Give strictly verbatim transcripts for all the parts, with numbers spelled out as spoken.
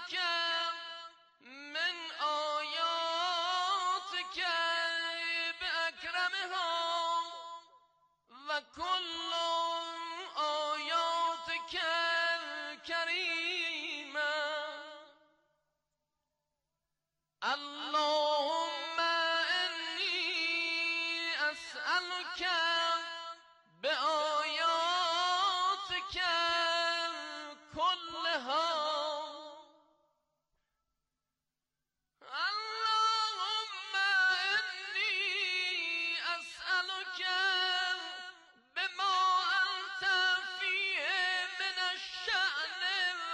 أسألك من آياتك بأكرمها وكل آياتك الكريمة اللهم إني أسألك بآياتك كلها اللهم إني أسألك بما أنت فيه من الشأن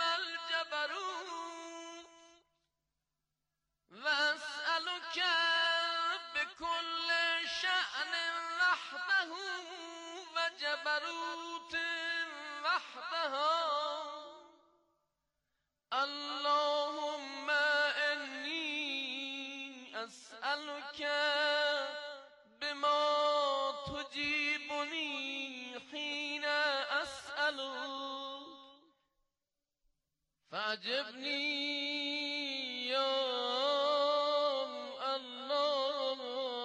والجبروت وأسألك بكل شأن وحده وجبروت وحدها اللهم إني أسألك بما تجيبني حين أسألك فأجبني يا الله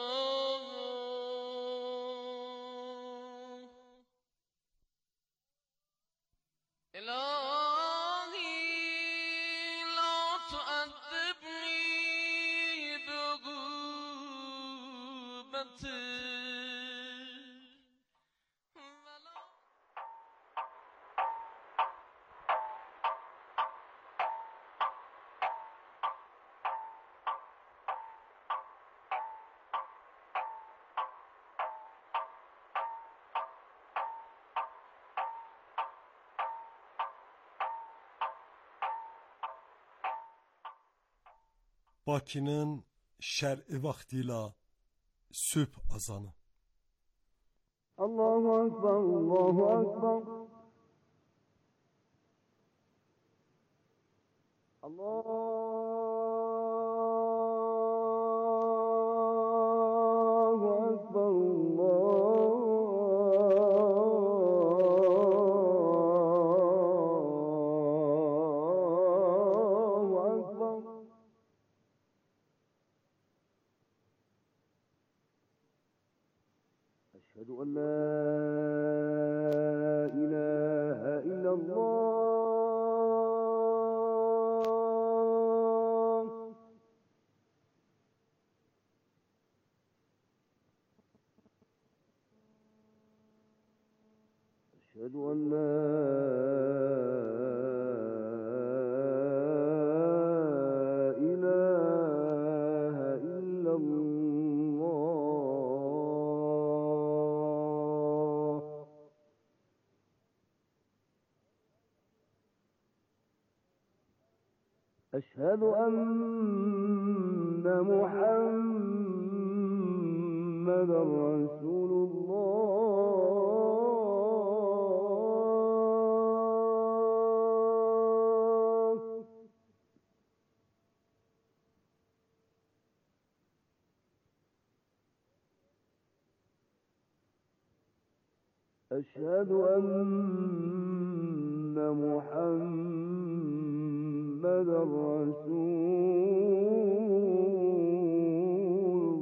إلهي لا تؤدبني بعقوبتك Bakının şər'i vaxtıyla sübh azanı. Allahu Ekber, Allahu Ekber. Allahu Ekber, Allahu Ekber. أشهد أن لا إله إلا الله أشهد أن لا إله إلا الله أشهد أن محمدا رسول الله أشهد أن محمدا رسول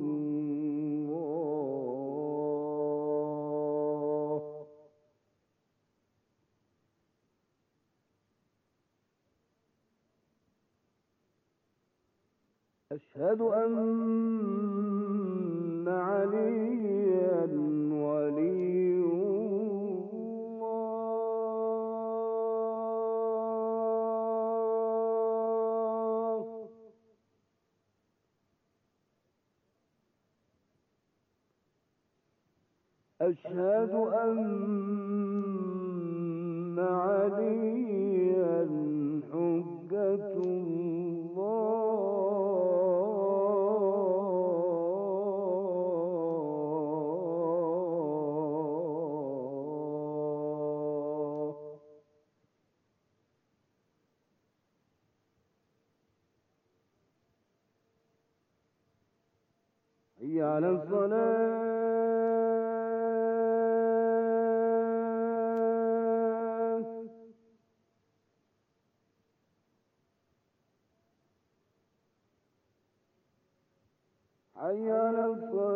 الله أشهد أن عليا ولي أشهد أن عليا حجة الله حي على الصلاة حي على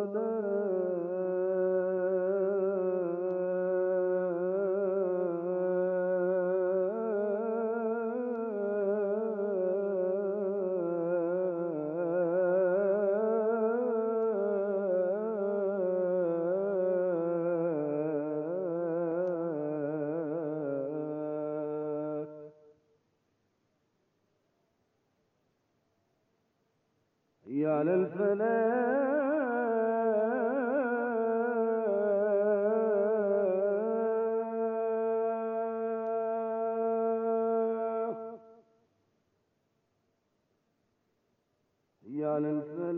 حي على الفلاح حي على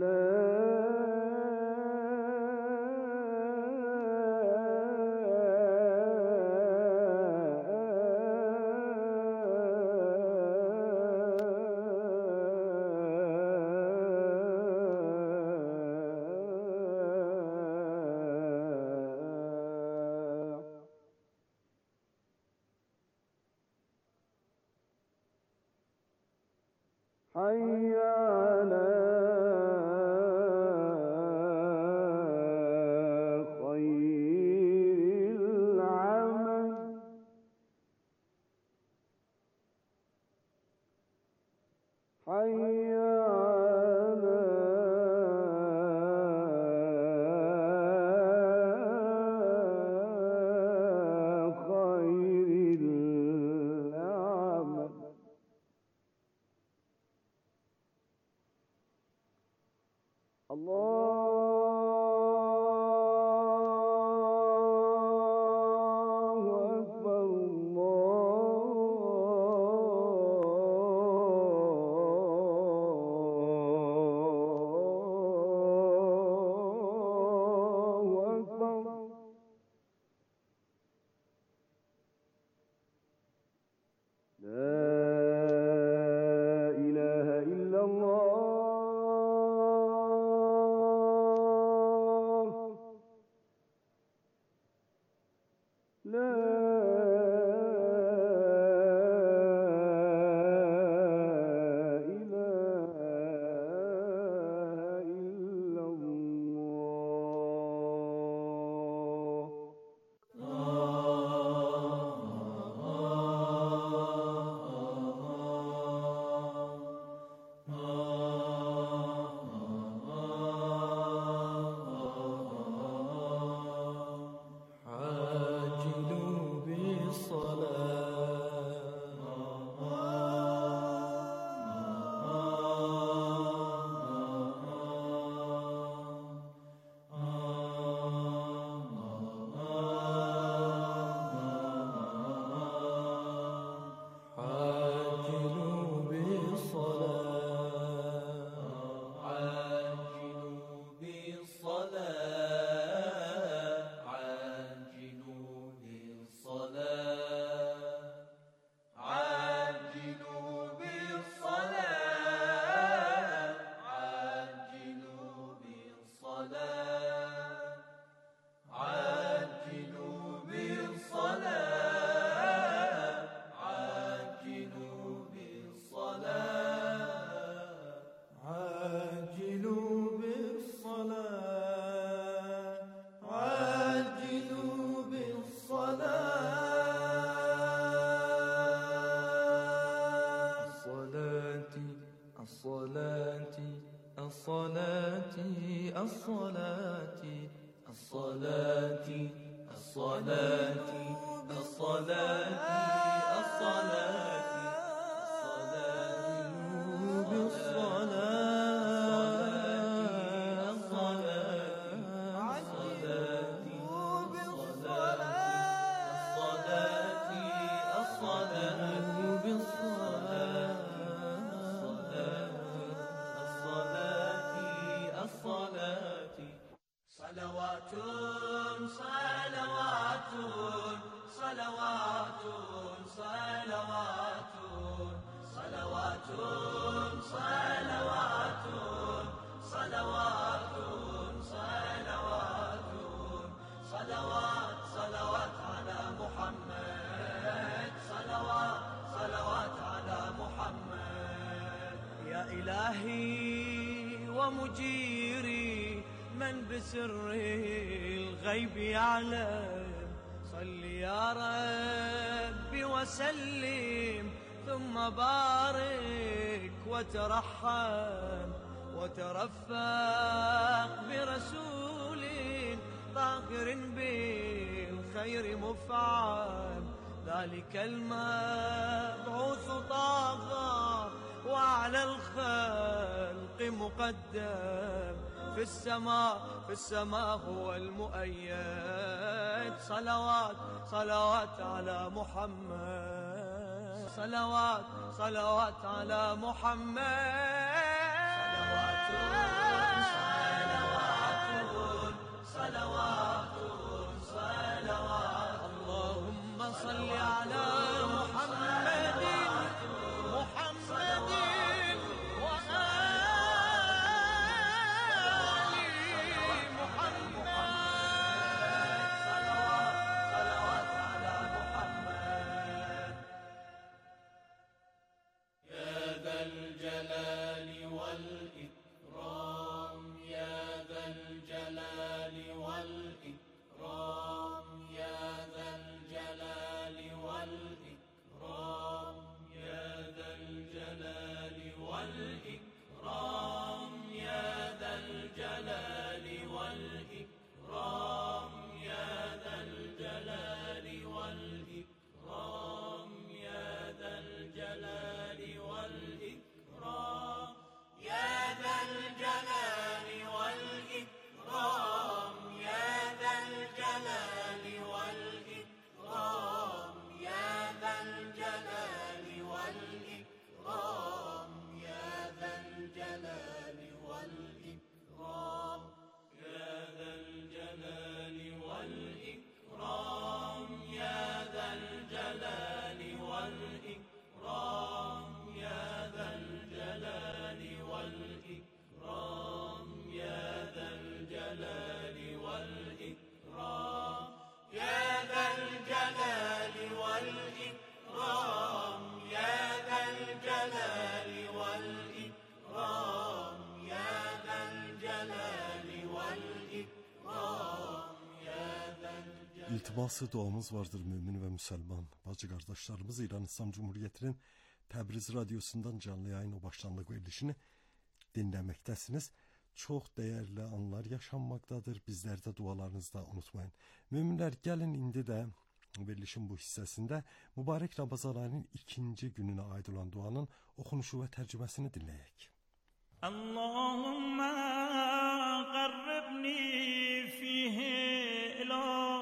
حي على خير العمل حي على خير العمل الله أكبر الله أكبر لا إله إلا الله لا إله إلا الله عاجلوا الصلاة الصلاة الصلاة الصلاة الصلاة صلوات صلوات صلوات صلوات صلوات صلوات صلوات صلوات صلوات صلوات على محمد صلوات صلوات على محمد يا إلهي ومجيري من بسر الغيب يعلم صل يا ربي وسلم ثم بارك وترحم وترفق برسول طاهر بالخير مفعم ذلك المبعوث طاغى وعلى الخلق مقدم في السماء في السماء هو المؤيد صلوات صلوات على محمد صلوات صلوات على محمد صلوات صلوات صلوات اللهم صل على محمد محمد وآل محمد صلوات صلوات على محمد يا ذا الجلال والإكرام يا ذا الجلال والإكرام يا ذا الجلال والإكرام يا ذا الجلال والإكرام يا ذا الجلال والإكرام يا ذا الجلال والإكرام يا ذا الجلال والإكرام يا ذا الجلال والإكرام يا ذا الجلال والإكرام يا ذا الجلال والإكرام يا ذا الجلال والإكرام يا ذا الجلال والإكرام يا ذا الجلال والإكرام يا ذا الجلال والإكرام يا ذا الجلال والإكرام يا ذا الجلال والإكرام يا ذا الجلال والإكرام يا ذا الجلال والإكرام يا ذا الجلال. İltiması duamız vardır mümin ve Müslüman bacı kardeşlerimiz. İran İslam Cumhuriyeti'nin Təbriz Radyosu'ndan canlı yayın o başlandığı verilişini dinlemektesiniz. Çok değerli anlar yaşanmaktadır. Bizler de dualarınızda unutmayın. Müminler, gelin indi de verilişin bu hissesinde mübarek Ramazan ayının ikinci gününe ait olan duanın okunuşu ve tercümesini dinleyek. Allahümme qarribni fihi ila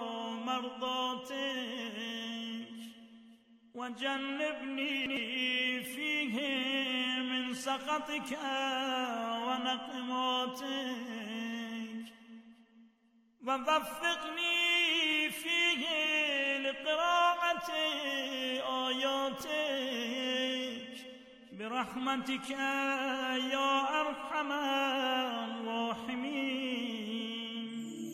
merdatik ve cennibni fihi min sakatika ve nakmatik ve vaffiqni fihi liqiraati ayatik برحمتك يا أرحم الراحمين.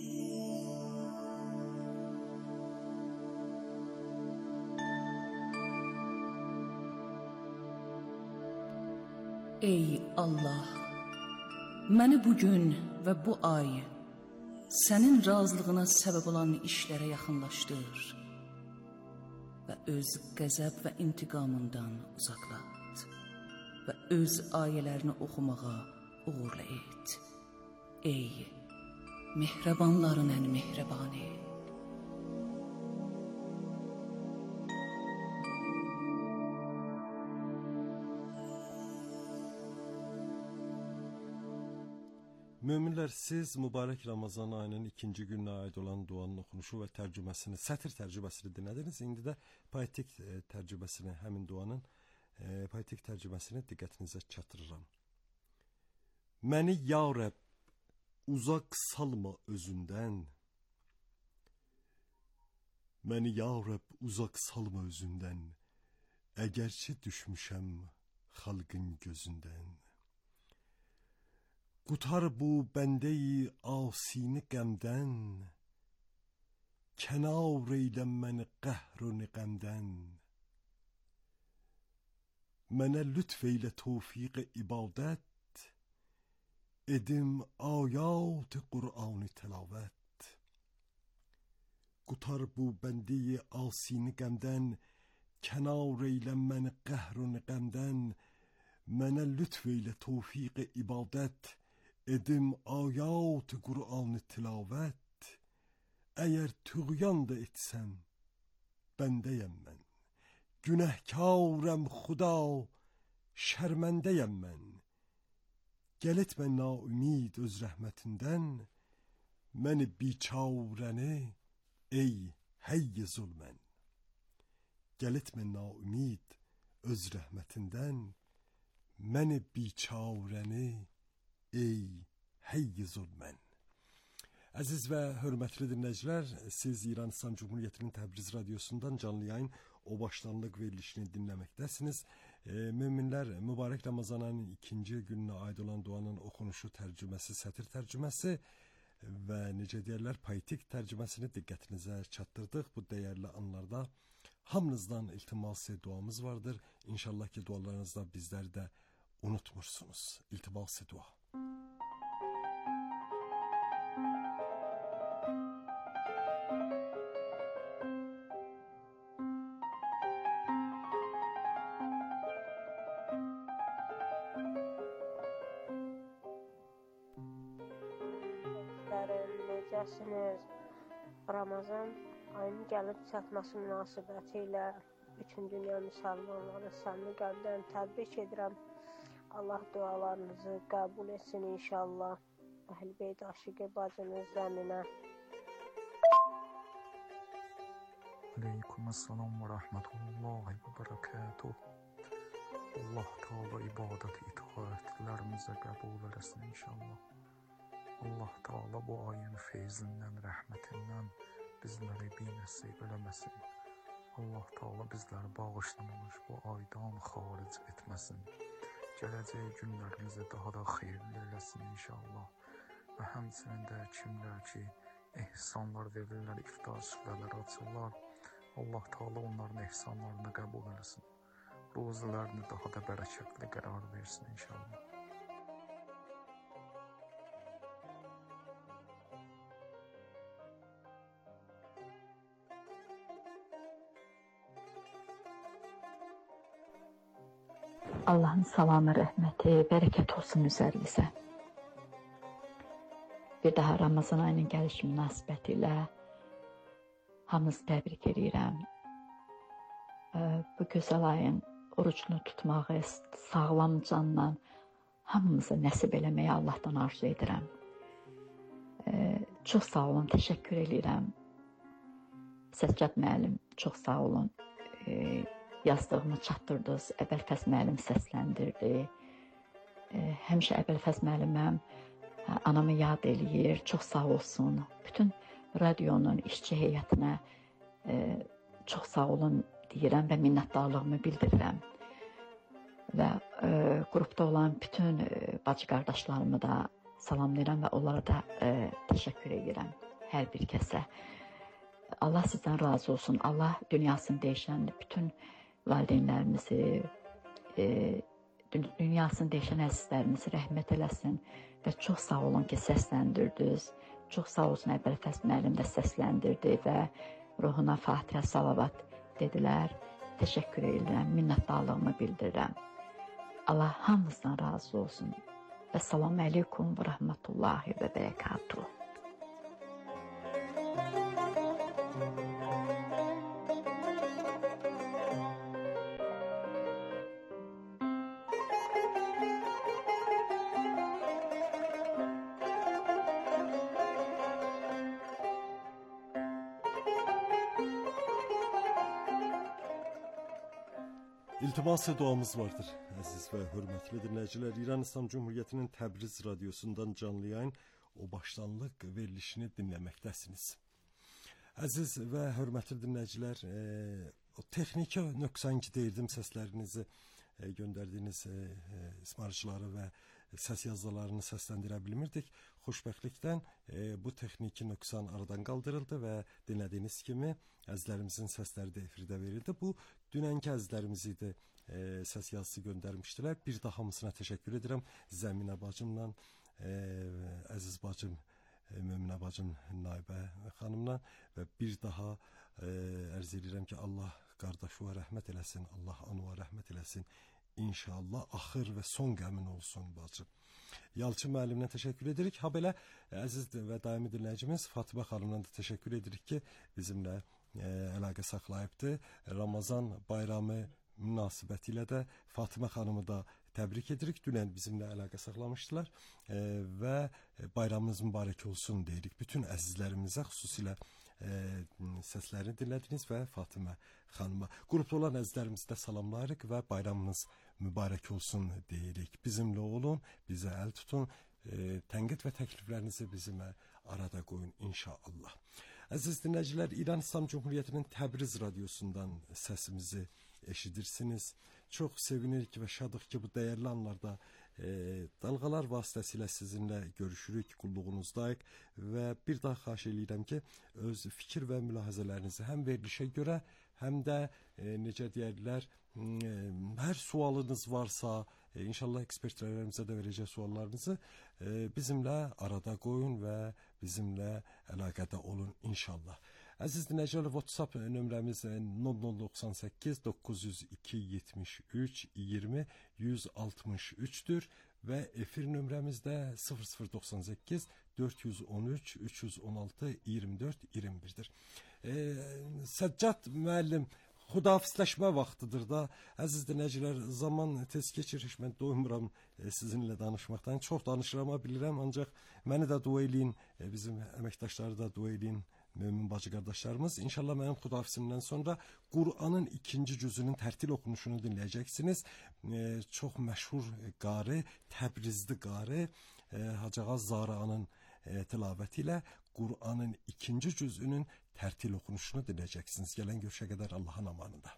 Ey Allah, məni bugün və bu ay sənin razılığına səbəb olan işlərə yaxınlaşdır və öz qəzəb və intiqamından uzaqlat və öz ayələrini oxumağa uğurla et. Ey mehribanların ən mehribanı. Müminler, siz mübarek Ramazan ayının ikinci gününe ait olan duanın okunuşu ve tercümesini, sətir tercümesini dinlediniz. İndi de poetik e, tercümesini, həmin duanın e, poetik tercümesini diqqətinizə çatdırıram. Məni ya Rəbb uzaq salma özündən. Məni ya Rəbb uzaq salma özündən. Əgərçi düşmüşəm xalqın gözündən. Qutar bu bəndeyi asini qəmdən, kənar eylə məni qəhr və niqəmdən. Mənə lütf eylə tövfiq ibadət, edim ayat Kur'an-ı tilavet. Qutar bu bəndi asini qəmdən, kənar eylə məni qəhrun qəmdən, mənə lütf eylə tövfiq ibadət, edim ayat Kur'an-ı tilavet. Əgər tüğyan da etsəm, bəndəyəm mən, günəhkarəm xuda, şərməndəyəm mən. Gəl etmə naümid öz rəhmətindən, məni biçarəni ey hey zulmən. Gəl etmə naümid öz rəhmətindən, məni biçarəni ey hey zulmən. Əziz və hörmətli dinləyicilər, siz İran İslam Cumhuriyyətinin Təbriz radiosundan canlı yayın o başlanlıq verilişini dinləməkdəsiniz. E, müminlər mübarək Ramazanın ikinci gününə aid olan duanın oxunuşu, tərcüməsi, sətir tərcüməsi və necə deyərlər, poetik tərcüməsini diqqətinizə çatdırdıq. Bu dəyərli anlarda hamınızdan iltimasi duamız vardır. İnşallah ki dualarınızda bizləri də unutmursunuz. İltimasi dua. Necəsiniz? Ramazan ayının gəlib çatması münasibəti ilə bütün dünya müsəlmanları səmimi qəlbdən təbrik edirəm. Allah dualarınızı qəbul etsin inşallah. Əhl-i Beyt aşiqi bacınız Zəminə. Aleykümselam və rəhmətullahi və bərəkatuh. Allah Teala ibadət itaətlərimizə qəbul eləsin inşallah. Allah Teala bu ayın feyzindən, rəhmətindən bizləri binəsib eləməsin. Allah Teala bizləri bağışlamamış bu aydan xaric etməsin. Gələcək günlərimizi daha da xeyirli eləsin inşallah. Və həmçinin də kimlər ki, ehsanlar verirlər, iftar süfrələri açırlar. Allah Teala onların ehsanlarını qəbul eləsin. Ruzilərini daha da bərəkətli qərar versin inşallah. Allahın salamı, rəhməti, bərəkət olsun üzərinizə. Bir daha Ramazan ayının gəlişi münasibəti ilə hamınızı təbrik edirəm. Bu gözəl ayın orucunu tutmağı sağlam canla hamımıza nəsib eləməyə Allahdan arzu edirəm. Çox sağ olun, təşəkkür edirəm. Səccad müəllim, çox sağ olun. Yazdığımı çatdırdınız, Əbəlfəz müəllim səsləndirdi. Həmişə Əbəlfəz müəlliməm anamı yad eləyir, çox sağ olsun. Bütün radionun işçi heyətinə çox sağ olun deyirəm və minnətdarlığımı bildirirəm. Və qrupda olan bütün bacı qardaşlarımı da salamlayıram və onlara da təşəkkür edirəm hər bir kəsə. Allah sizdən razı olsun. Allah dünyasını dəyişən bütün valideynlərimizi, e, dünyasını dəyişən əzizlərimizi rəhmət eləsin və çox sağ olun ki, səsləndirdiniz. Çox sağ olsun, Əbəlfəz müəllim də səsləndirdi və ruhuna Fatihə salavat dedilər. Təşəkkür edirəm, minnətdarlığımı bildirirəm. Allah hamımızdan razı olsun və selamun əleykum və rəhmətullahi və bərəkatuhu. İltimasi duamız vardır əziz və hörmətli dinləyicilər. İran İslam Cumhuriyyətinin Təbriz radiosundan canlı yayın o başlanlıq verilişini dinləməkdəsiniz. Əziz və hörmətli dinləyicilər, e, o texniki nöqsan ki deyirdim, səslərinizi e, göndərdiyiniz e, ismarıcıları və səs yazılarını səsləndirə bilmirdik. Xoşbəxtlikdən e, bu texniki nöqsan aradan qaldırıldı və dinlədiyiniz kimi əzizlərimizin səsləri də efirdə verildi. Bu dünənki əzizlərimiz idi, e, səs yazısı göndərmişdilər. Bir daha hamısına təşəkkür edirəm. Zəminə bacımla, e, əziz bacım e, Möminə bacım Naibə xanımla və bir daha e, ərz edirəm ki, Allah qardaşıma rəhmət eləsin, Allah anıya rəhmət eləsin. İnşallah axır və son qəmin olsun bacım. Yalçın müəllimlə təşəkkür edirik. Ha belə əziz və daimi dinləyicimiz Fatimə xanımla da təşəkkür edirik ki, bizimlə e, əlaqə saxlayıbdı. Ramazan bayramı münasibətilə də Fatimə xanımı da təbrik edirik. Dünən bizimlə əlaqə saxlamışdılar e, və bayramınız mübarək olsun deyirik. Bütün əzizlərimizə, xüsusilə e, səslərini dinlədiniz və Fatimə xanıma. Qrupda olan əzizlərimizi də salamlayırıq və bayramınız mübarək olsun deyirik. Bizimlə olun, bizə əl tutun, e, tənqid və təkliflərinizi bizimlə arada qoyun inşallah. Əziz dinləyicilər, İran İslam Cumhuriyyətinin Təbriz radiosundan səsimizi eşidirsiniz. Çox sevinirik və şadıq ki, bu dəyərli anlarda e, dalğalar vasitəsilə sizinlə görüşürük, qulluğunuzdayıq və bir daha xahiş edirəm ki, öz fikir və mülahizələrinizi həm verilişə görə, həm də e, necə deyərlər, e, hər sualınız varsa, e, inşallah ekspertlərimizə də verəcək suallarınızı e, bizimlə arada qoyun və bizimlə əlaqədə olun inşallah. Əziz dinləyicilər, WhatsApp nömrəmiz nol nol doxsan səkkiz doqquz yüz iki yetmiş üç iyirmi yüz altmış üçdür və efir nömrəmiz də sıfır sıfır doxsan səkkiz dörd yüz on üç üç yüz on altı iyirmi dörd iyirmi birdir. E, Səccad müəllim, xudafizləşmə vaxtıdır da. Əziz dinləyicilər, zaman tez keçir, mən doymuram e, sizinlə danışmaqdan. Çox danışıram bilirəm, ancaq məni də dua eləyin, e, bizim əməkdaşları da dua eləyin. Mömin bacı qardaşlarımız, İnşallah mənim xudafizimdən sonra Qur'anın ikinci cüzünün tərtil oxunuşunu dinləyəcəksiniz. E, çox məşhur qari, Təbrizli qari e, Hacıağaz Zara'nın e, tilavəti ilə Qur'anın ikinci cüzünün tərtil oxunuşunu dinləyəcəksiniz. Gələn görüşə qədər Allahın amanında.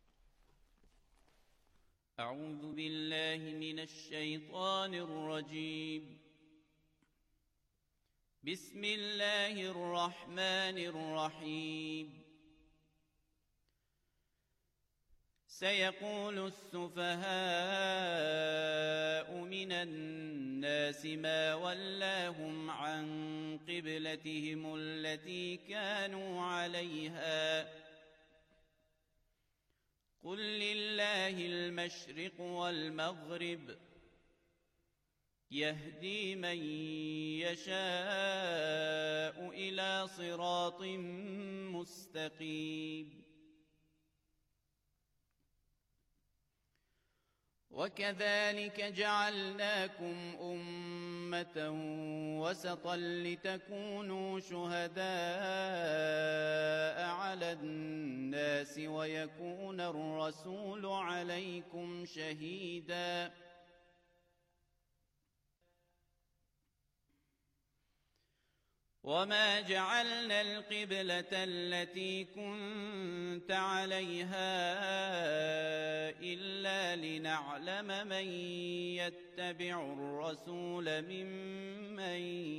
Əuzu billahi mineşşeytanirracim. بسم الله الرحمن الرحيم سيقول السفهاء من الناس ما ولاهم عن قبلتهم التي كانوا عليها قل لله المشرق والمغرب يهدي من يشاء إلى صراط مستقيم وكذلك جعلناكم أمة وسطا لتكونوا شهداء على الناس ويكون الرسول عليكم شهيداً وما جعلنا القبلة التي كنت عليها إلا لنعلم من يتبع الرسول ممن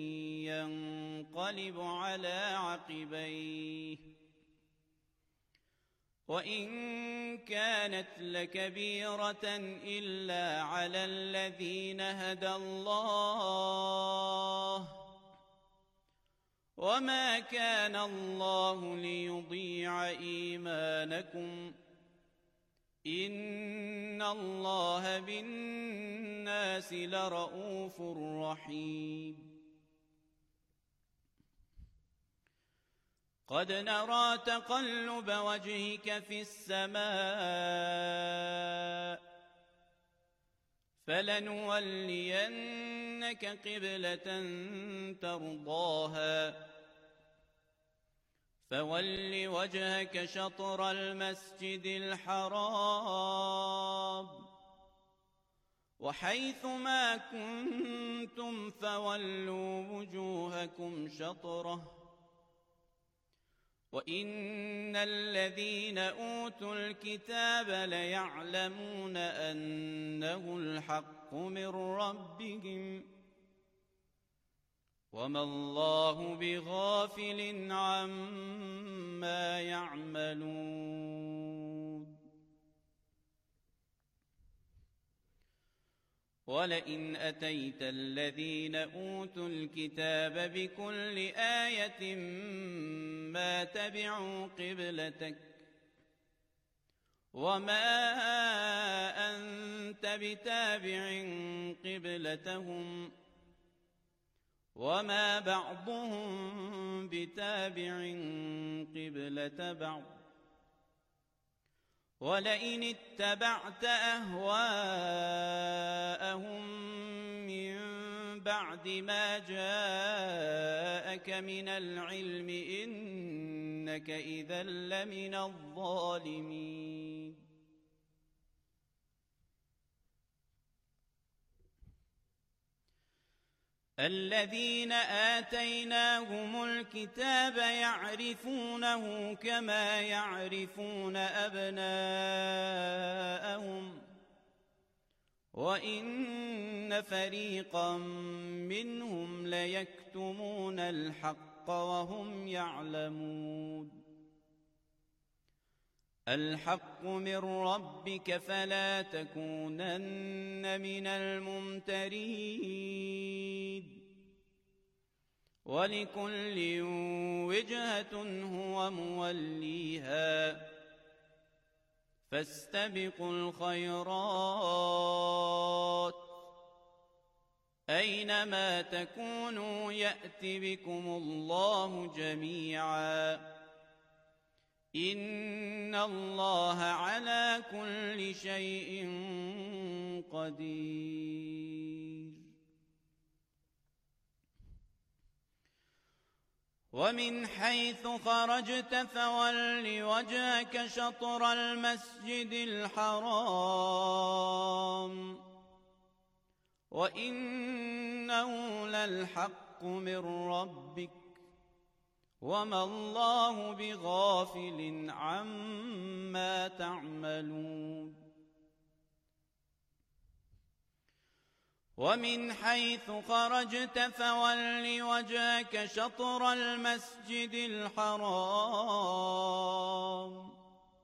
ينقلب على عقبيه وإن كانت لكبيرة إلا على الذين هدى الله وما كان الله ليضيع إيمانكم إن الله بالناس لرؤوف رحيم قد نرى تقلب وجهك في السماء فلنولينك قبلة ترضاها فول وجهك شطر المسجد الحرام وحيث ما كنتم فولوا وجوهكم شطره وإن الذين أوتوا الكتاب ليعلمون أنه الحق من ربهم وما الله بغافل عما يعملون ولئن أتيت الذين أوتوا الكتاب بكل آية ما تبعوا قبلتك وما أنت بتابع قبلتهم وما بعضهم بتابع قبلة بعض ولئن اتبعت أهواءهم من بعد ما جاءك من العلم إنك إذا لمن الظالمين الذين آتيناهم الكتاب يعرفونه كما يعرفون أبناءهم وإن فريقا منهم ليكتمون الحق وهم يعلمون الحق من ربك فلا تكونن من الممترين ولكل وجهة هو موليها فاستبقوا الخيرات أينما تكونوا يأت بكم الله جميعا إن الله على كل شيء قدير ومن حيث خرجت فول وجهك شطر المسجد الحرام وإنه للحق من ربك وما الله بغافل عما تعملون ومن حيث خرجت فول وجهك شطر المسجد الحرام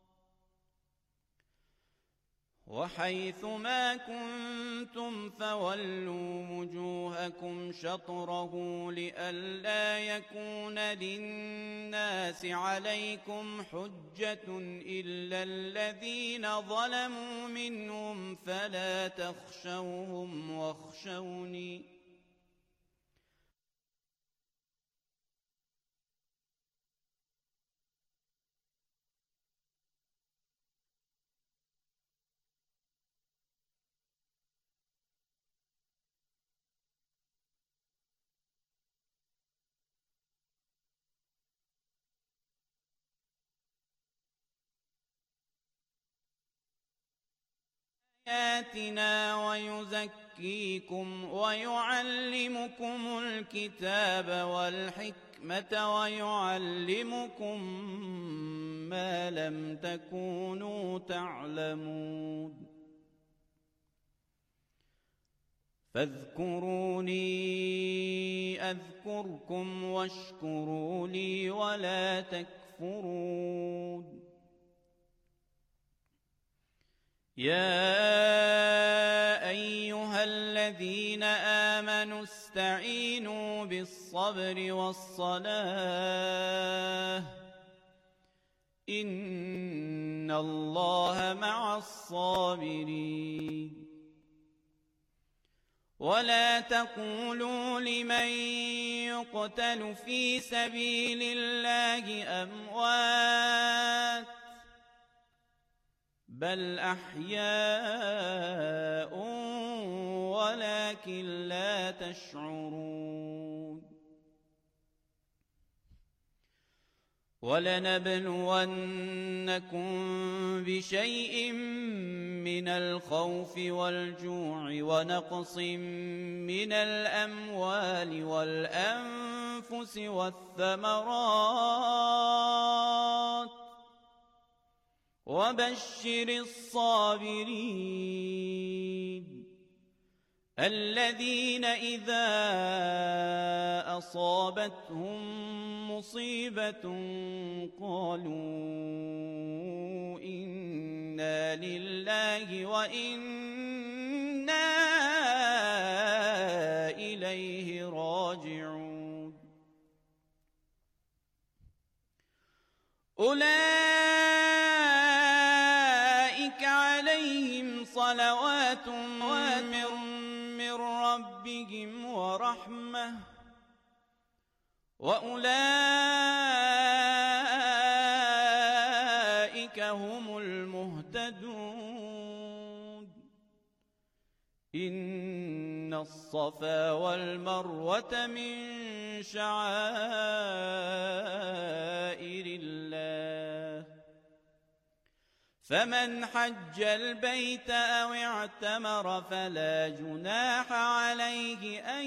وحيث ما كنتم فولوا وجوهكم شطره لئلا يكون للناس عليكم حجة إلا الذين ظلموا منهم فلا تخشوهم واخشوني آياتنا ويزكيكم ويعلمكم الكتاب والحكمة ويعلمكم ما لم تكونوا تعلمون فاذكروني أذكركم واشكروا لي ولا تكفرون يا أيها الذين آمنوا استعينوا بالصبر والصلاة إن الله مع الصابرين ولا تقولوا لمن يقتل في سبيل الله أموات بل أحياء ولكن لا تشعرون ولنبلونكم بشيء من الخوف والجوع ونقص من الأموال والأنفس والثمرات وبشر الصابرين الذين إذا أصابتهم مصيبة قالوا إنا لله وإنا أولئك عليهم صلوات من ربهم ورحمة وأولئك هم المهتدون إن الصفا والمروة من شعائر الله فمن حج البيت أو اعتمر فلا جناح عليه أن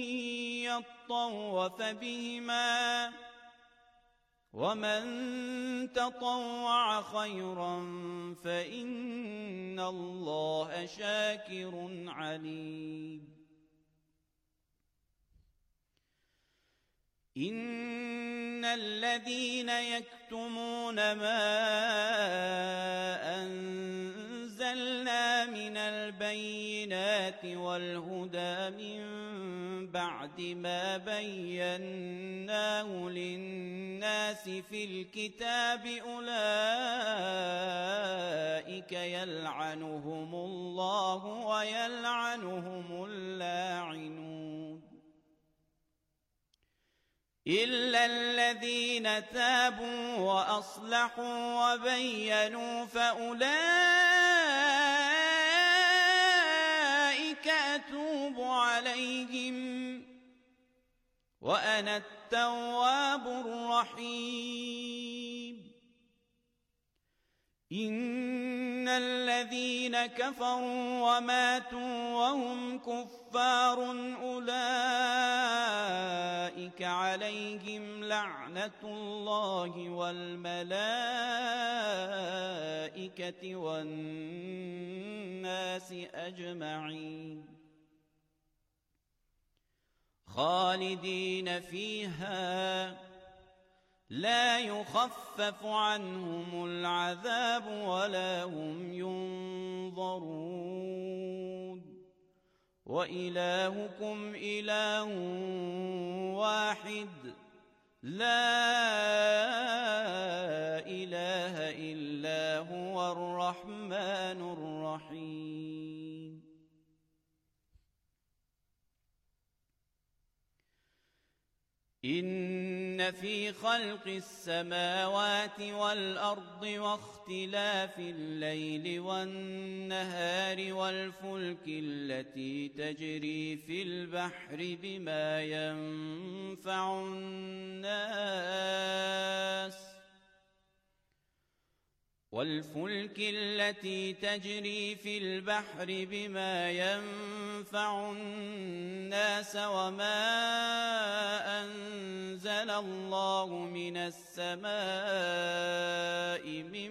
يطوف بهما ومن تطوع خيرا فإن الله شاكر عليم إن الذين يكتمون ما أنزلنا من البينات والهدى من بعد ما بيناه للناس في الكتاب أولئك يلعنهم الله ويلعنهم اللاعنون إلا الذين تابوا وأصلحوا وبينوا فأولئك أتوب عليهم وأنا التواب الرحيم إن الذين كفروا وماتوا وهم كفار أولئك عليهم لعنة الله والملائكة والناس أجمعين خالدين فيها لا يخفف عنهم العذاب ولا هم ينظرون وإلهكم إله واحد لا إله إلا هو الرحمن الرحيم إن في خلق السماوات والأرض واختلاف الليل والنهار والفلك التي تجري في البحر بما ينفع الناس والفلك التي تجري في البحر بما ينفع الناس وما أنزل الله من السماء من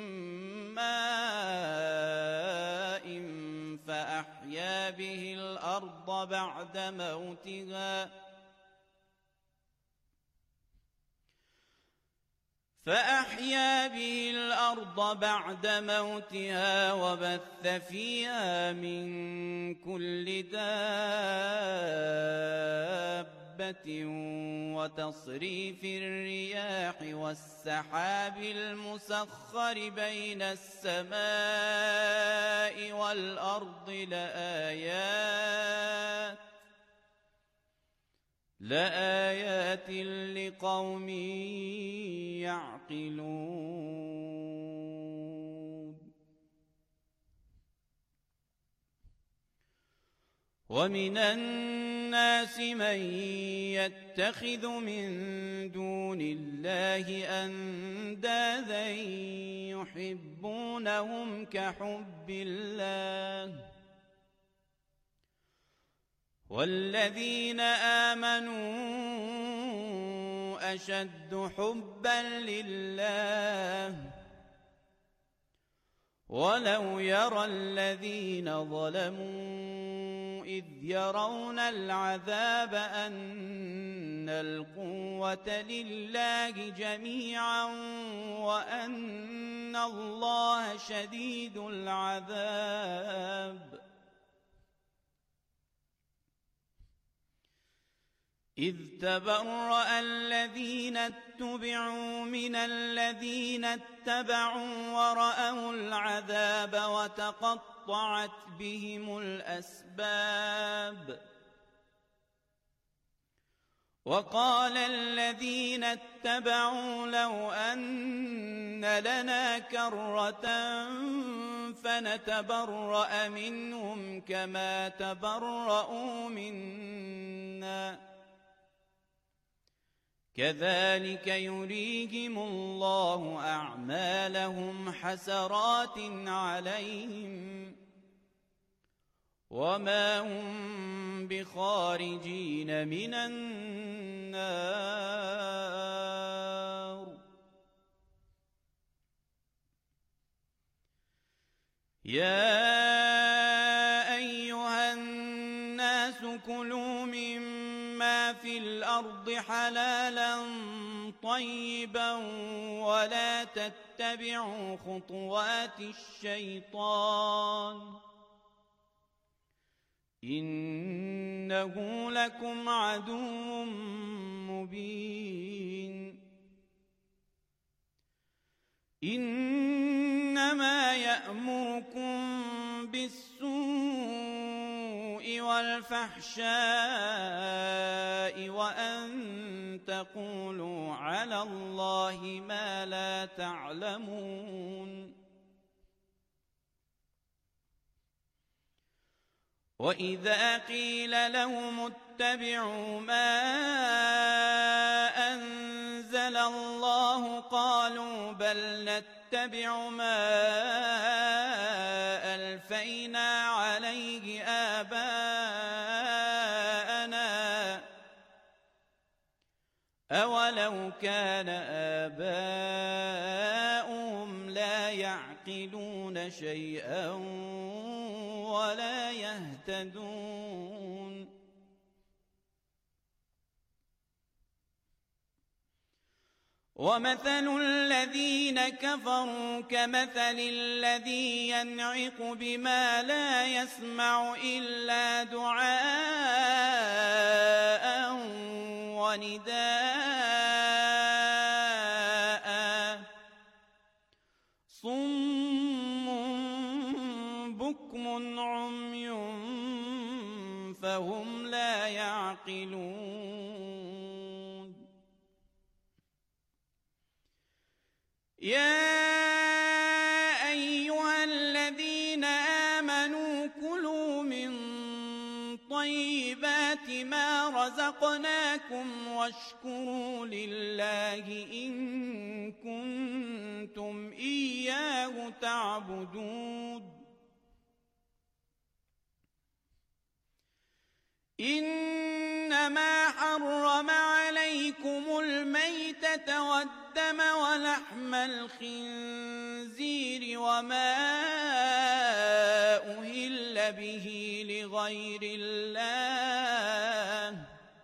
ماء فأحيا به الأرض بعد موتها فأحيا به الأرض بعد موتها وبث فيها من كل دابة وتصريف الرياح والسحاب المسخر بين السماء والأرض لآيات لآيات لقوم يعقلون ومن الناس من يتخذ من دون الله أندادا يحبونهم كحب الله والذين آمنوا أشد حبا لله ولو يرى الذين ظلموا إذ يرون العذاب أن القوة لله جميعا وأن الله شديد العذاب إذ تبرأ الذين اتبعوا من الذين اتبعوا ورأوا العذاب وتقطعت بهم الأسباب وقال الذين اتبعوا لو أن لنا كرة فنتبرأ منهم كما تبرأوا منا كذلك يريهم الله أعمالهم حسرات عليهم وما هم بخارجين من النار يا أيها الناس كلوا مما في الأرض حلالا طيبا ولا تتبعوا خطوات الشيطان إنه لكم عدو مبين إنما يأمركم بالسوء والفحشاء وأن تقولوا على الله ما لا تعلمون وإذا قيل لهم اتبعوا ما أنزل الله قالوا بل نتبع ما ألفينا عليه آباءنا أولو كان آباؤهم لا يعقلون شيئا ولا يهتدون ومثل الذين كفروا كمثل الذي ينعق بما لا يسمع إلا دعاء ونداء صم بكم عمي فهم لا يعقلون يا أيها الذين آمنوا كلوا من طيبات ما رزقناكم واشكروا لله إن كنتم إياه تعبدون إنما حرم عليكم الميتة والدم ولحم الخنزير وما أهل به لغير الله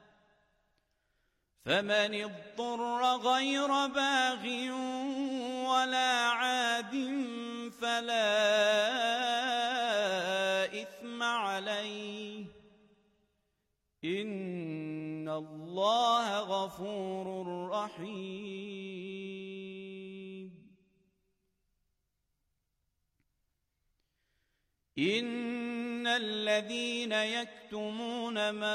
فمن اضطر غير باغ ولا عاد فلا إثم عليه إن الله غفور رحيم إن الذين يكتمون ما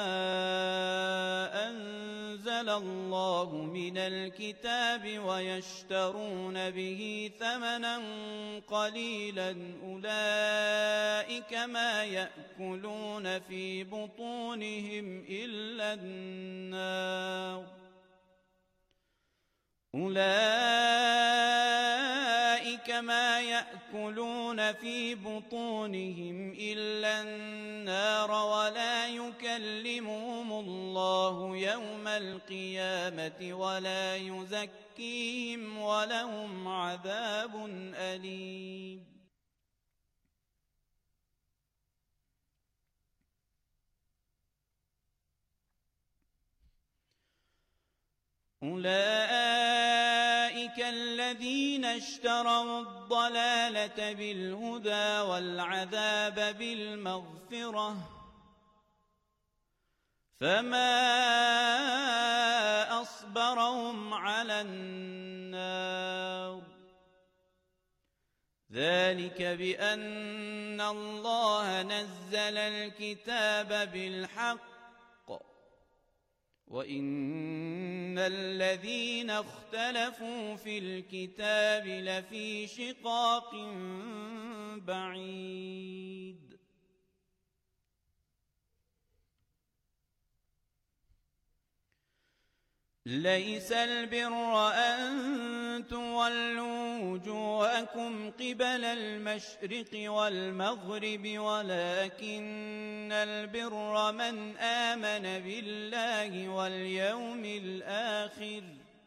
أنزل الله من الكتاب ويشترون به ثمنا قليلا أولئك ما يأكلون في بطونهم إلا النار أولئك ما يأكلون في بطونهم إلا النار ولا يكلمهم الله يوم القيامة ولا يزكيهم ولهم عذاب أليم أولئك الذين اشتروا الضلالة بالهدى والعذاب بالمغفرة فما أصبرهم على النار ذلك بأن الله نزل الكتاب بالحق وإن الذين اختلفوا في الكتاب لفي شقاق بعيد ليس البر أن تولوا وجوهكم قبل المشرق والمغرب ولكن البر من آمن بالله واليوم الآخر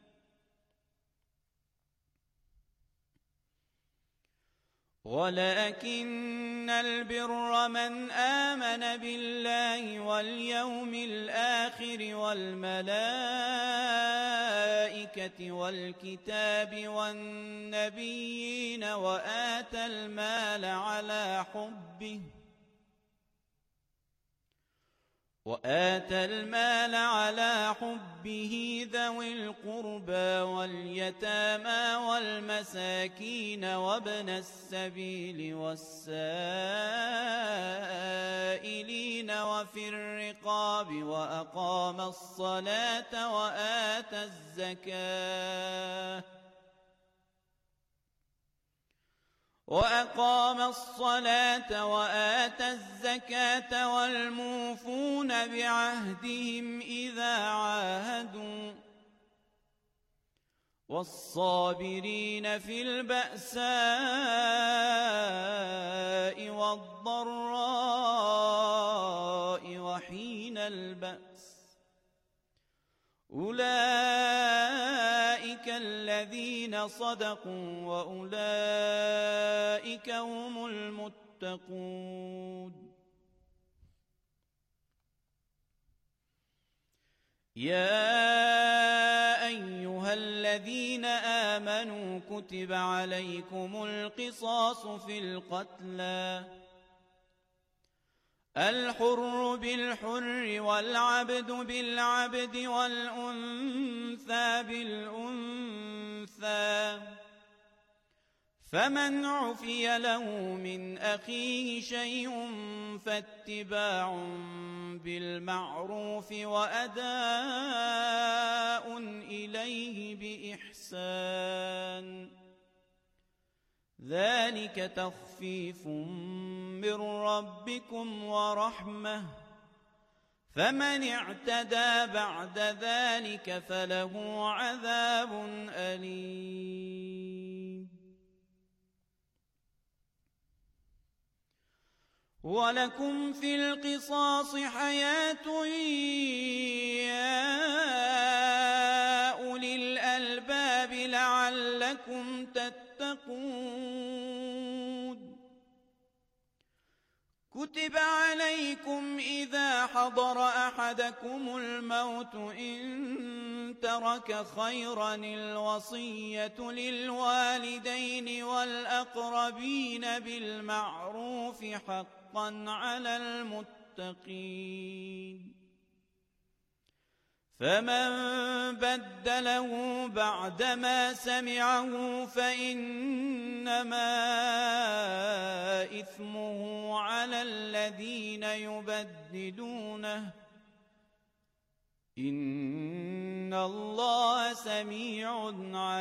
ولكن البر من آمن بالله واليوم الآخر والملائكة والكتاب والنبيين وآتى المال على حبه وآتى المال على حبه ذوي القربى واليتامى والمساكين وابن السبيل والسائلين وفي الرقاب وأقام الصلاة وآتى الزكاة وأقام الصلاة وآتى الزكاة والموفون بعهدهم إذا عاهدوا والصابرين في البأساء والضراء وحين البأس أولئك الذين صدقوا وأولئك هم المتقون يا أيها الذين آمنوا كتب عليكم القصاص في القتلى الحر بالحر والعبد بالعبد والأنثى بالأنثى فمن عفي له من أخيه شيء فاتباع بالمعروف وأداء إليه بإحسان ذلك تخفيف من ربكم ورحمة فمن اعتدى بعد ذلك فله عذاب أليم ولكم في القصاص حياة يا أولي الألباب لعلكم تتقون كتب عليكم إذا حضر أحدكم الموت إن ترك خيرا الوصية للوالدين والأقربين بالمعروف حقا على المتقين فمن بدله بعدما سمعه فإنما إثمه على الذين يبدلونه إن الله سميع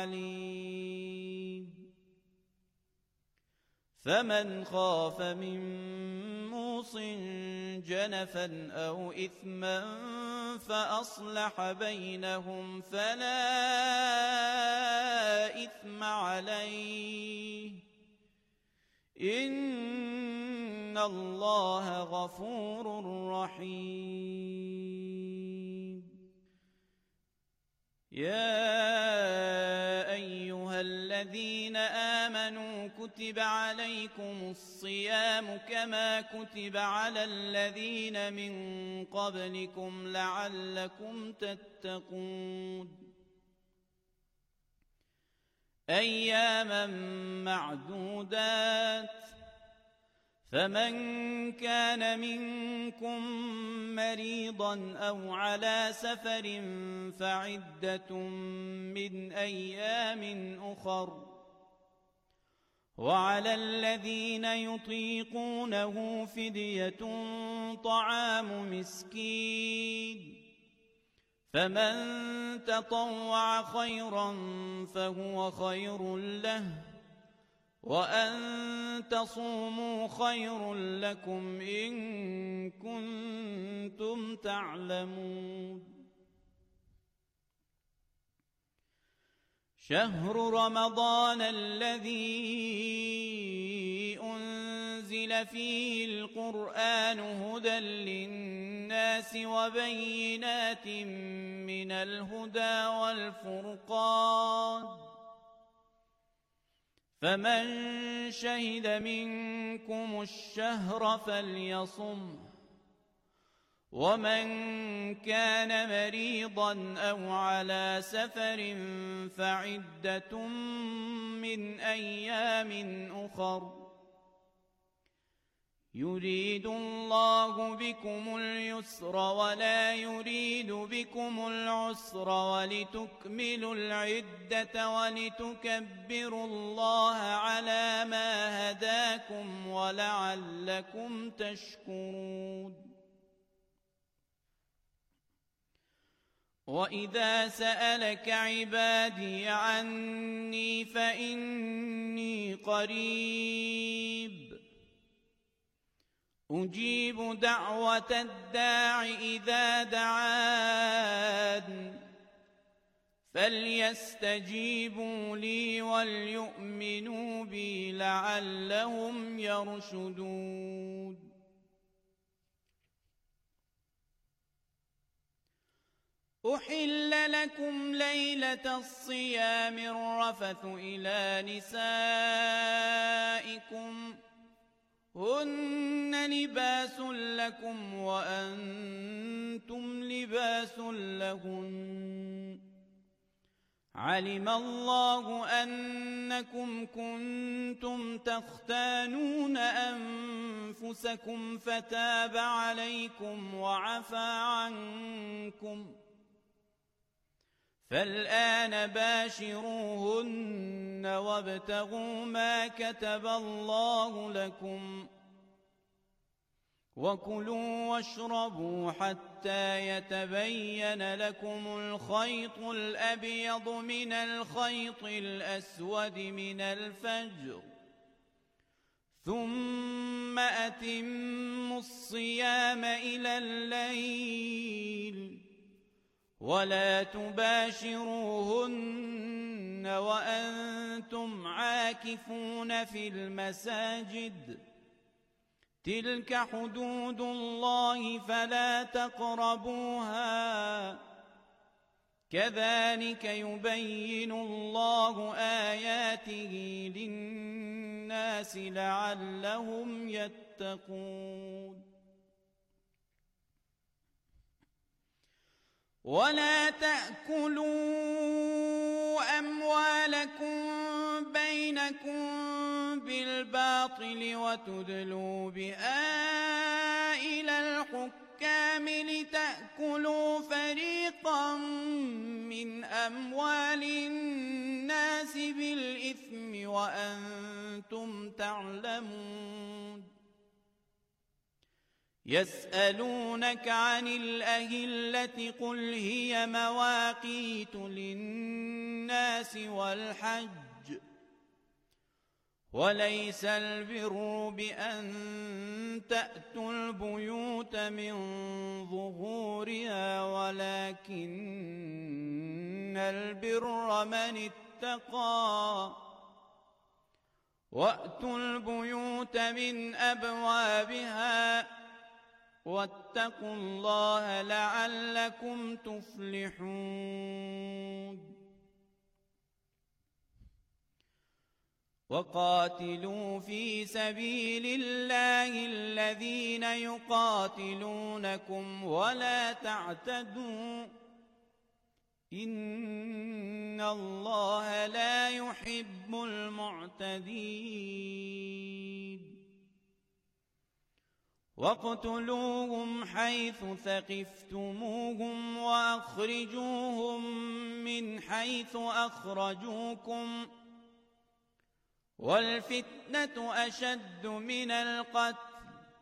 عليم فمن خاف من موص جنفا أو إثما فأصلح بينهم فلا إثم عليه إن الله غفور رحيم يا أيها الذين آمنوا كتب عليكم الصيام كما كتب على الذين من قبلكم لعلكم تتقون أياما معدودات فمن كان منكم منكم مريضا أو على سفر فعدة من أيام أخر وعلى الذين يطيقونه فدية طعام مسكين فمن تطوع خيرا فهو خير له وأن تصوموا خير لكم إن كنتم تعلمون شهر رمضان الذي أنزل فيه القرآن هدى للناس وبينات من الهدى والفرقان فمن شهد منكم الشهر فليصمه ومن كان مريضا أو على سفر فعدة من أيام أخر يريد الله بكم اليسر ولا يريد بكم العسر ولتكملوا العدة ولتكبروا الله على ما هداكم ولعلكم تشكرون وإذا سألك عبادي عني فإني قريب أجيب دعوة الداع إذا دعان فليستجيبوا لي وليؤمنوا بي لعلهم يرشدون أحل لكم ليلة الصيام الرفث إلى نسائكم هن لباس لكم وأنتم لباس لهن علم الله أنكم كنتم تختانون أنفسكم فتاب عليكم وعفى عنكم فالآن باشروهن وابتغوا ما كتب الله لكم وكلوا واشربوا حتى يتبين لكم الخيط الأبيض من الخيط الأسود من الفجر ثم أتموا الصيام إلى الليل ولا تباشروهن وأنتم عاكفون في المساجد تلك حدود الله فلا تقربوها كذلك يبين الله آياته للناس لعلهم يتقون ولا تأكلوا أموالكم بينكم بالباطل وتدلوا بها إلى الحكام لتأكلوا فريقا من أموال الناس بالإثم وأنتم تعلمون يسألونك عن الأهلة قل هي مواقيت للناس والحج وليس البر بأن تأتوا البيوت من ظهورها ولكن البر من اتقى وأتوا البيوت من أبوابها واتقوا الله لعلكم تفلحون وقاتلوا في سبيل الله الذين يقاتلونكم ولا تعتدوا إن الله لا يحب المعتدين واقتلوهم حيث ثقفتموهم وأخرجوهم من حيث أخرجوكم والفتنة أشد من القتل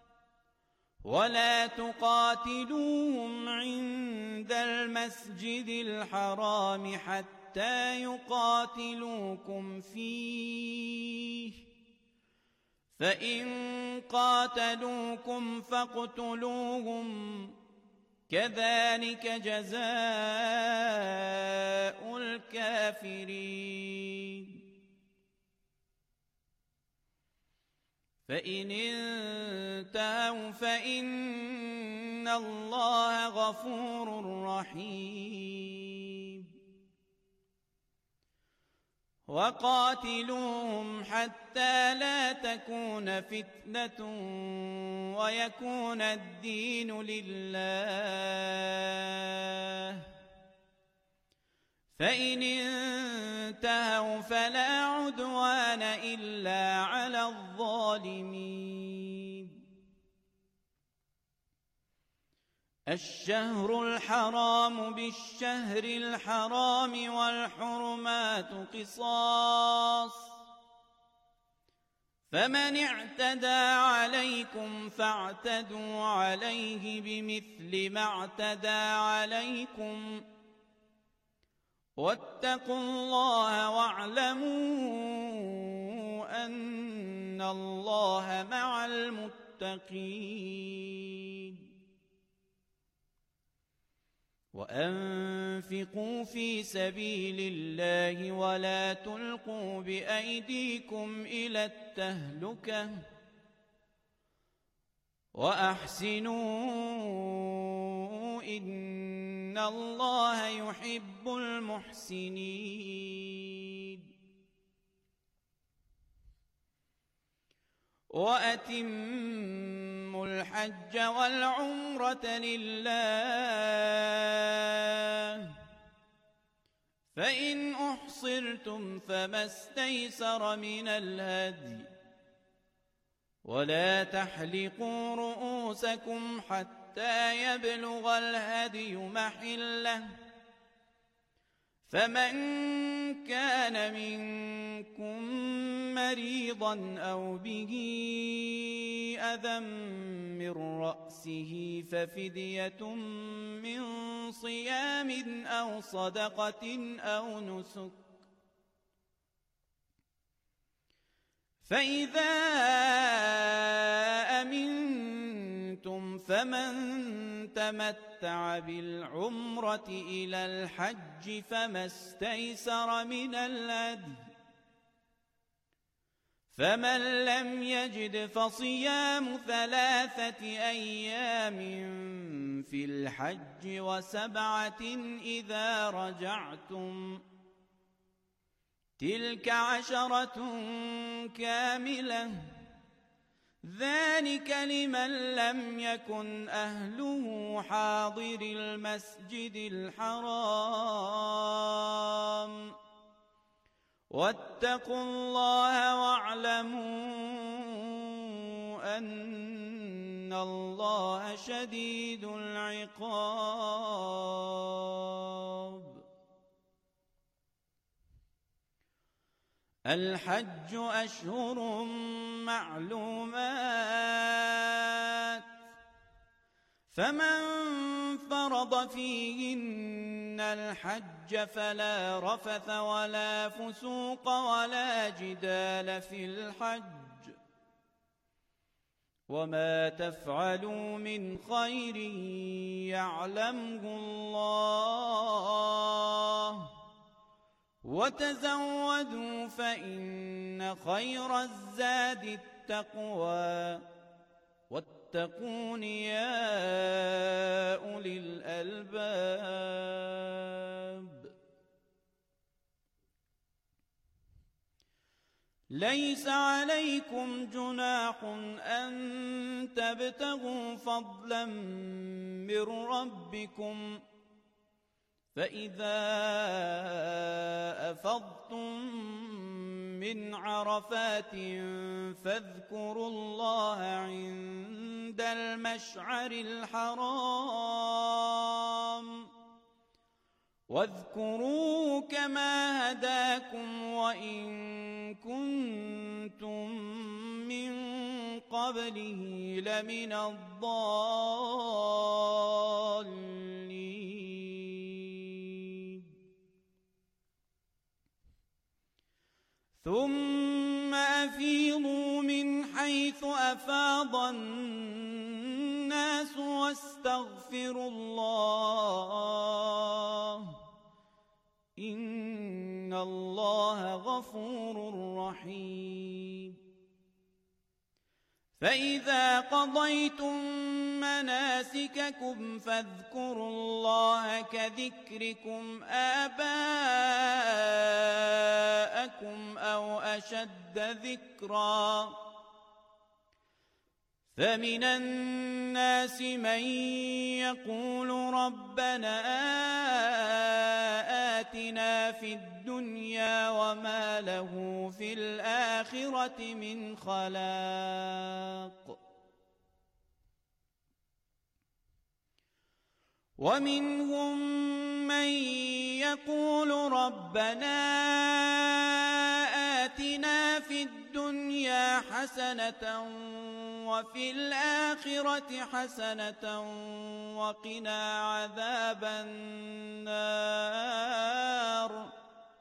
ولا تقاتلوهم عند المسجد الحرام حتى يقاتلوكم فيه فإن قاتلوكم فاقتلوهم كذلك جزاء الكافرين فإن انتهوا فإن الله غفور رحيم وقاتلوهم حتى لا تكون فتنة ويكون الدين لله فإن انتهوا فلا عدوان إلا على الظالمين الشهر الحرام بالشهر الحرام والحرمات قصاص فمن اعتدى عليكم فاعتدوا عليه بمثل ما اعتدى عليكم واتقوا الله واعلموا أن الله مع المتقين وأنفقوا في سبيل الله ولا تلقوا بأيديكم إلى التهلكة وأحسنوا إن الله يحب المحسنين وأتموا الحج والعمرة لله فإن أحصرتم فما استيسر من الهدي ولا تحلقوا رؤوسكم حتى يبلغ الهدي محله فمن كان منكم مريضا أو به أذى من رأسه ففدية من صيام أو صدقة أو نسك فإذا أمنتم فمن تمتع بالعمرة إلى الحج فما استيسر من الهدي فمن لم يجد فصيام ثلاثة أيام في الحج وسبعة إذا رجعتم تلك عشرة كاملة ذلك لمن لم يكن أهله حاضر المسجد الحرام واتقوا الله واعلموا أن الله شديد العقاب الحج أشهر معلومات فمن فرض فيهن الحج فلا رفث ولا فسوق ولا جدال في الحج وما تفعلوا من خير يعلمه الله وتزودوا فإن خير الزاد التقوى واتقون يا أولي الألباب ليس عليكم جناح أن تبتغوا فضلا من ربكم فإذا أفضتم من عرفات فاذكروا الله عند المشعر الحرام واذكروا كما هداكم وإن كنتم من قبله لمن الضالين ثم أفيضوا من حيث أفاض الناس واستغفروا الله إن الله غفور رحيم فإذا قضيتم مناسككم فاذكروا الله كذكركم آباءكم أو أشد ذكرا فمن الناس من يقول ربنا آتنا في الدنيا وما له في الآخرة من خلاق ومنهم من يقول ربنا آتنا في الدنيا حسنة وفي الآخرة حسنة وقنا عذاب النار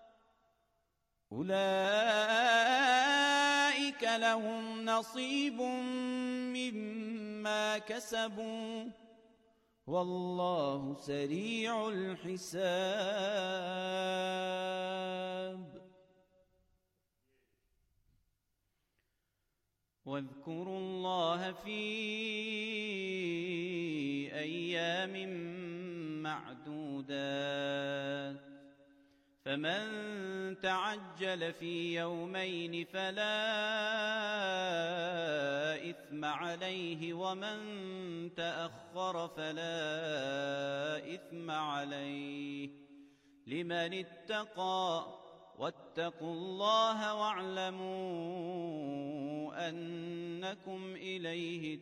أولئك لهم نصيب مما كسبوا والله سريع الحساب واذكروا الله في أيام معدودات فمن تعجل في يومين فلا إثم عليه ومن تأخر فلا إثم عليه لمن اتقى واتقوا الله واعلموا أنكم إليه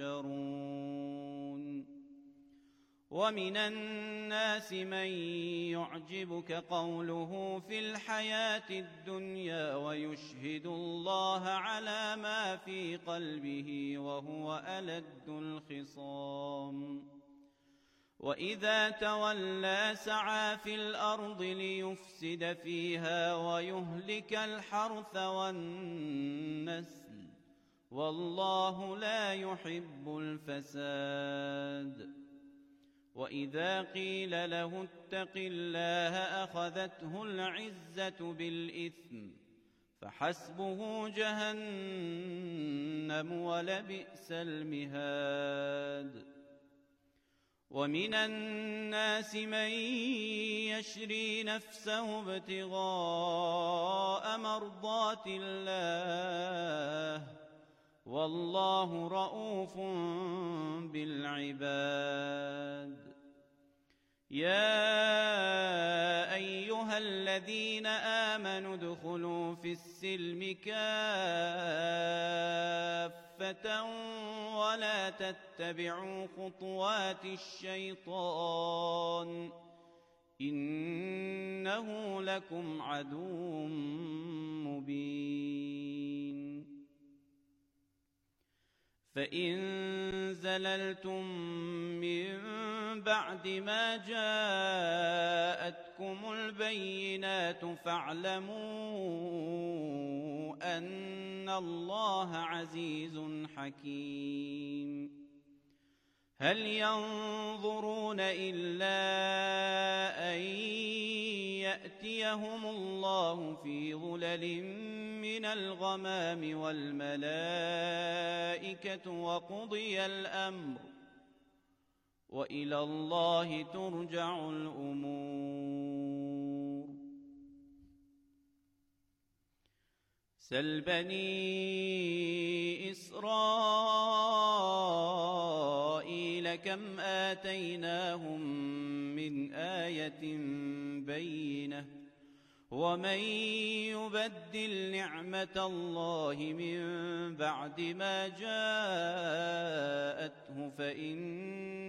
تحشرون ومن الناس من يعجبك قوله في الحياة الدنيا ويشهد الله على ما في قلبه وهو ألد الخصام وإذا تولى سعى في الأرض ليفسد فيها ويهلك الحرث والنسل والله لا يحب الفساد وإذا قيل له اتق الله أخذته العزة بالإثم فحسبه جهنم ولبئس المهاد ومن الناس من يشري نفسه ابتغاء مرضات الله والله رؤوف بالعباد يا أيها الذين آمنوا ادخلوا في السلم كافة ولا تتبعوا خطوات الشيطان إنه لكم عدو مبين فإن زللتم من بعد ما جاءتكم البينات فاعلموا أن الله عزيز حكيم هل ينظرون إلا أن يأتيهم الله في ظلل من الغمام والملائكة وقضي الأمر وإلى الله ترجع الأمور سل بني إسرائيل قبل كم آتيناهم من آية بينة ومن يبدل نعمة الله من بعد ما جاءته فإن